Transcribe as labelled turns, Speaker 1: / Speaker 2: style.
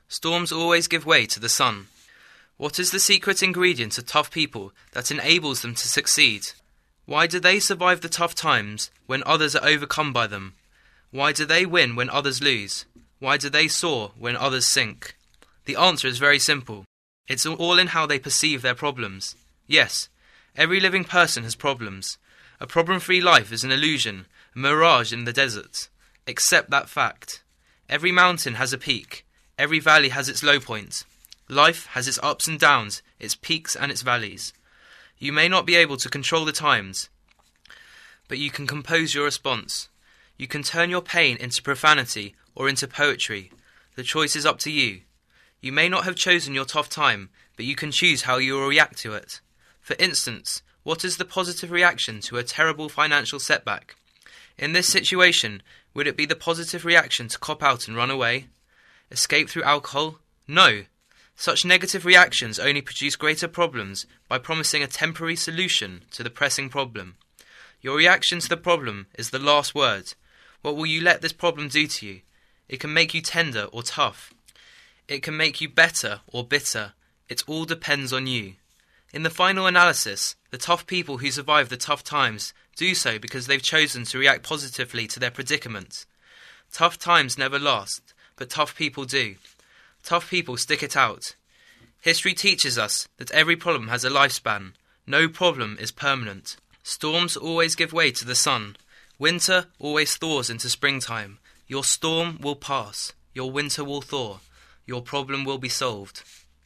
Speaker 1: Storms always give way to the sun. What is the secret ingredient of tough people that enables them to succeed? Why do they survive the tough times when others are overcome by them? Why do they win when others lose? Why do they soar when others sink? The answer is very simple. It's all in how they perceive their problems. Yes, every living person has problems. A problem-free life is an illusion, a mirage in the desert. Accept that fact. Every mountain has a peak. Every valley has its low point. Life has its ups and downs, its peaks and its valleys. You may not be able to control the times, but you can compose your response. You can turn your pain into profanity or into poetry. The choice is up to you. You may not have chosen your tough time, but you can choose how you will react to it. For instance, what is the positive reaction to a terrible financial setback? In this situation, would it be the positive reaction to cop out and run away? Escape through alcohol? No. Such negative reactions only produce greater problems by promising a temporary solution to the pressing problem. Your reaction to the problem is the last word. What will you let this problem do to you? It can make you tender or tough. It can make you better or bitter. It all depends on you. In the final analysis, the tough people who survive the tough times do so because they've chosen to react positively to their predicament. Tough times never last, but tough people do. Tough people stick it out. History teaches us that every problem has a lifespan. No problem is permanent. Storms always give way to the sun. Winter always thaws into springtime. Your storm will pass. Your winter will thaw. Your problem will be solved.